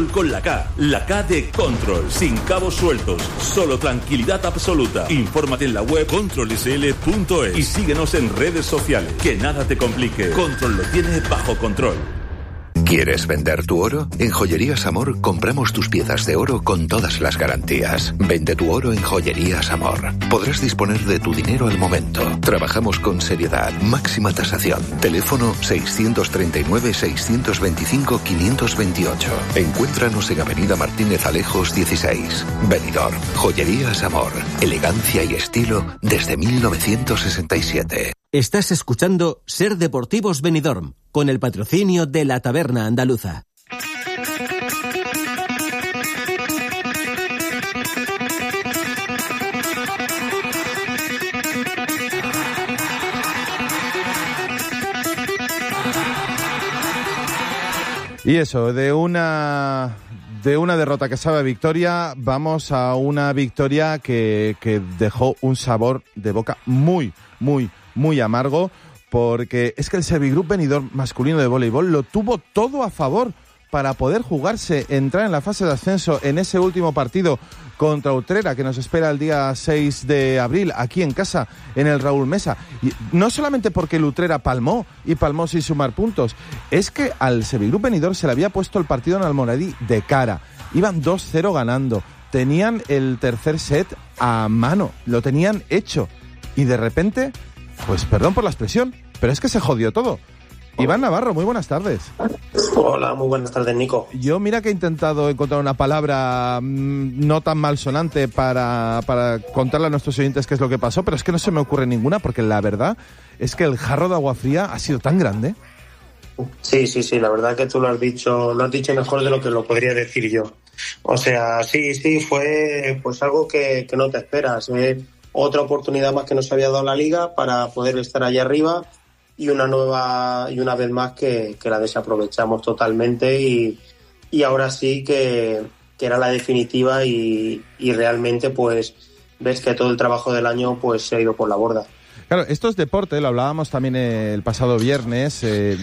control con la K. La K de control, sin cabos sueltos, solo tranquilidad absoluta. Infórmate en la web controlsl.es y síguenos en redes sociales. Que nada te complique. Control lo tiene bajo control. ¿Quieres vender tu oro? En Joyerías Amor compramos tus piezas de oro con todas las garantías. Vende tu oro en Joyerías Amor. Podrás disponer de tu dinero al momento. Trabajamos con seriedad, máxima tasación. Teléfono 639-625-528. Encuéntranos en Avenida Martínez Alejos 16. Benidorm. Joyerías Amor. Elegancia y estilo desde 1967. Estás escuchando Ser Deportivos Benidorm, con el patrocinio de la Taberna Andaluza. Y eso, de una derrota que sabe a victoria, vamos a una victoria que dejó un sabor de boca muy amargo, porque es que el Servigroup Benidorm masculino de voleibol lo tuvo todo a favor para poder jugarse, entrar en la fase de ascenso en ese último partido contra Utrera, que nos espera el día 6 de abril, aquí en casa, en el Raúl Mesa. Y no solamente porque el Utrera palmó sin sumar puntos, es que al Servigroup Benidorm se le había puesto el partido en Almoradí de cara. Iban 2-0 ganando, tenían el tercer set a mano, lo tenían hecho. Y de repente, pues perdón por la expresión, pero es que se jodió todo. Iván Navarro, muy buenas tardes. Hola, muy buenas tardes, Nico. Yo mira que he intentado encontrar una palabra no tan malsonante para contarle a nuestros oyentes qué es lo que pasó, pero es que no se me ocurre ninguna, porque la verdad es que el jarro de agua fría ha sido tan grande. Sí, la verdad que tú lo has dicho mejor de lo que lo podría decir yo. O sea, sí, fue pues algo que no te esperas, otra oportunidad más que nos había dado la Liga para poder estar allá arriba, y una vez más que la desaprovechamos totalmente, y ahora sí que era la definitiva, y realmente pues ves que todo el trabajo del año pues se ha ido por la borda. Claro, esto es deporte, lo hablábamos también el pasado viernes,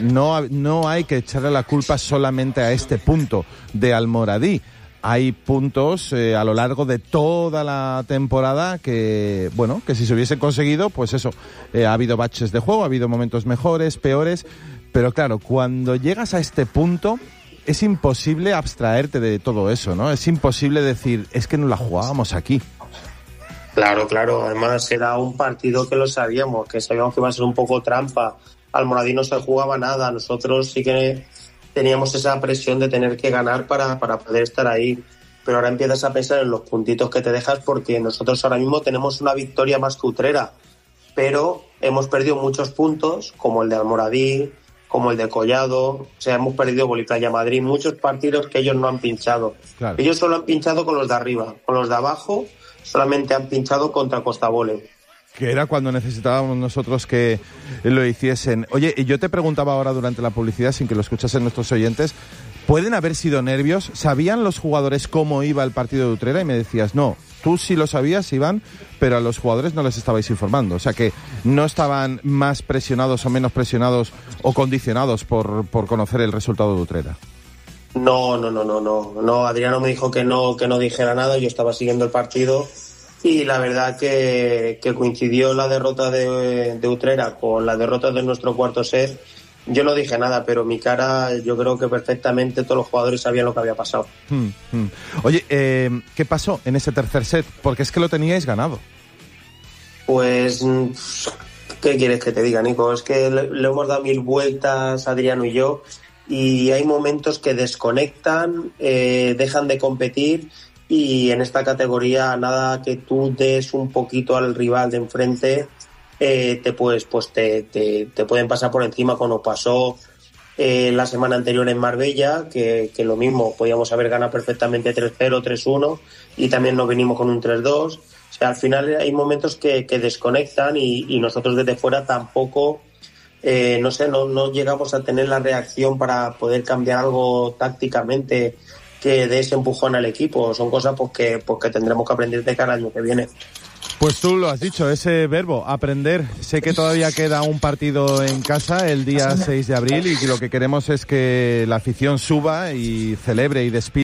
no hay que echarle la culpa solamente a este punto de Almoradí. Hay puntos a lo largo de toda la temporada que si se hubiesen conseguido, pues eso, ha habido baches de juego, ha habido momentos mejores, peores, pero claro, cuando llegas a este punto es imposible abstraerte de todo eso, ¿no? Es imposible decir, es que no la jugábamos aquí. Claro, además era un partido que sabíamos que iba a ser un poco trampa. Almoradí no se jugaba nada, nosotros sí que teníamos esa presión de tener que ganar para poder estar ahí, pero ahora empiezas a pensar en los puntitos que te dejas, porque nosotros ahora mismo tenemos una victoria más que Utrera, pero hemos perdido muchos puntos, como el de Almoradí, como el de Collado, o sea, hemos perdido Boliplaya Madrid, muchos partidos que ellos no han pinchado. Claro. Ellos solo han pinchado con los de arriba, con los de abajo solamente han pinchado contra Costa Vole. Que era cuando necesitábamos nosotros que lo hiciesen. Oye, y yo te preguntaba ahora durante la publicidad, sin que lo escuchasen nuestros oyentes, ¿pueden haber sido nervios? ¿Sabían los jugadores cómo iba el partido de Utrera? Y me decías, no, tú sí lo sabías, Iván, pero a los jugadores no les estabais informando. O sea que no estaban más presionados o menos presionados o condicionados por conocer el resultado de Utrera. No, Adriano me dijo que no dijera nada, yo estaba siguiendo el partido. Y la verdad que coincidió la derrota de Utrera con la derrota de nuestro cuarto set. Yo no dije nada, pero mi cara, yo creo que perfectamente todos los jugadores sabían lo que había pasado. Oye, ¿qué pasó en ese tercer set? Porque es que lo teníais ganado. Pues, ¿qué quieres que te diga, Nico? Es que le hemos dado 1000 vueltas, Adriano y yo, y hay momentos que desconectan, dejan de competir. Y en esta categoría, nada que tú des un poquito al rival de enfrente, te pueden pasar por encima, como pasó la semana anterior en Marbella, que lo mismo, podíamos haber ganado perfectamente 3-0, 3-1, y también nos venimos con un 3-2. O sea, al final hay momentos que desconectan, y nosotros desde fuera tampoco, no llegamos a tener la reacción para poder cambiar algo tácticamente que dé ese empujón al equipo. Son cosas que tendremos que aprender de cara al año que viene. Pues tú lo has dicho, ese verbo, aprender. Sé que todavía queda un partido en casa el día 6 de abril y lo que queremos es que la afición suba y celebre y despida